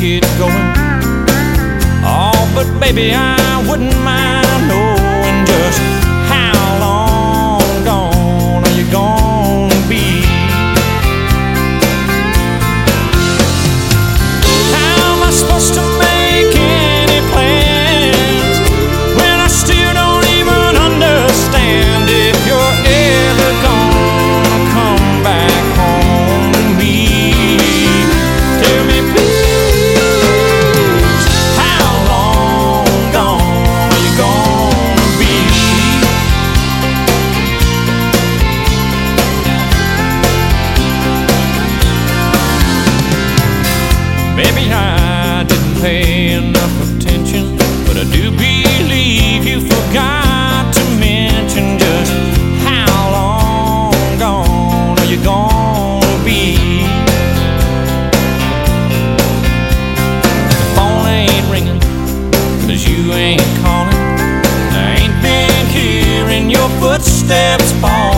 get going. Oh, but baby, I wouldn't mind knowing just how long gone are you gonna be? How am I supposed to make any plans when I still don't even understand if you're ever gonna come back home to me? Tell me please, how long gone are you gonna be? Maybe I didn't pay enough attention, but I do believe you forgot to mention just how long gone are you gonna be? The phone ain't ringing, 'cause you ain't calling. I ain't been hearing your footsteps fall